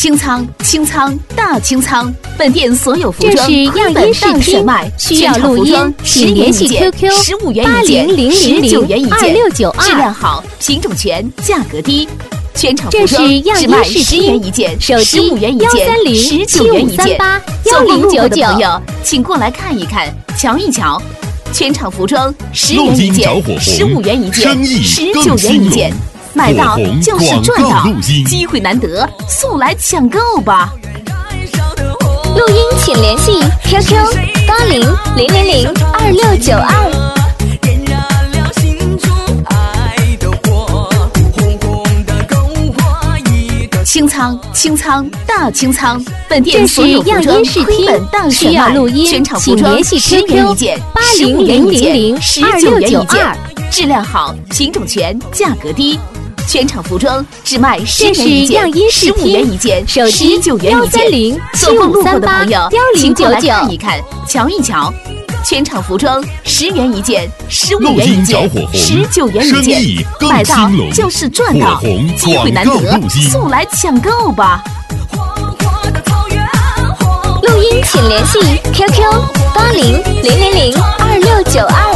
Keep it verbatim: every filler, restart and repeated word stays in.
清仓清仓大清仓，本店所有服装样本档选卖， 需要录音请联系 Q Q 十五元一件，十九元一件， 二六九二， 质量好，品种全，价格低。全场服这装是样只卖音视十元一件， 手十五机元一件，十九元一件。 幺零九九走过路过的朋友，请过来看一看，瞧一瞧。全场服装十元一件，十五元一件，十九元一件。买到就是赚到，机会难得，速来抢购吧！ 录音请联系 Q Q 八零零零零二六九二。 清仓清仓大清仓，本店所有服装亏本档选需要录音全场服装十元一件，十五元一件，十九元一件，质量好，品种全，价格低。全场服装只卖十元一件，十五元一件，十九元一件。走过路过的朋友，请过来看一看，瞧一瞧。全场服装十元一件，十五元一件，十九元一件。买到就是赚到，机会难得，速来抢购吧！ 录音请联系 Q Q 八零零零零二六九二。